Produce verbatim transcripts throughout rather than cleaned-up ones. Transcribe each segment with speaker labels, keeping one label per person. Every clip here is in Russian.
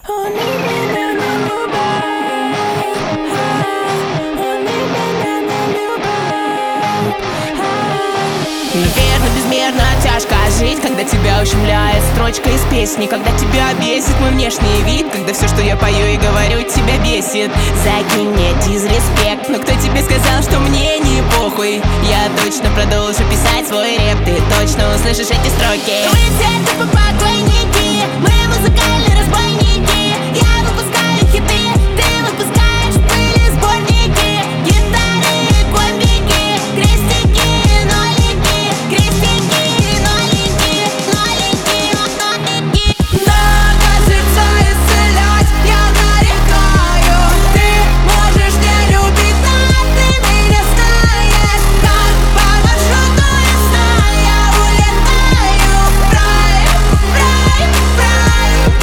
Speaker 1: Наверно, безмерно тяжко жить, когда тебя ущемляет строчка из песни, когда тебя бесит мой внешний вид, когда все, что я пою и говорю, тебя бесит. Закинь мне дизреспект, но кто тебе сказал, что мне не похуй? Я точно продолжу писать свой рэп, ты точно услышишь эти строки.
Speaker 2: Мы все тупо покойники, мы музыкальные разбойники. Я выпускаю хиты, ты выпускаешь пыли сборники. Гитары и комбики, крестики, нолики, крестики, нолики, нолики, нолики.
Speaker 3: Да, кажется, исцелять я нарекаю. Ты можешь не любить, но ты меня знаешь. Как по маршруту весна я улетаю в рай, в рай, в рай.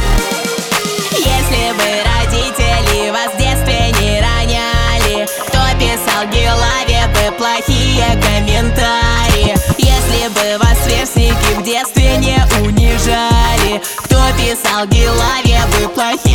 Speaker 1: Если бы родители вас в детстве не роняли, кто писал Гелаве бы плохие комментарии? Если бы вас сверстники в детстве не унижали, кто писал Гелаве бы плохие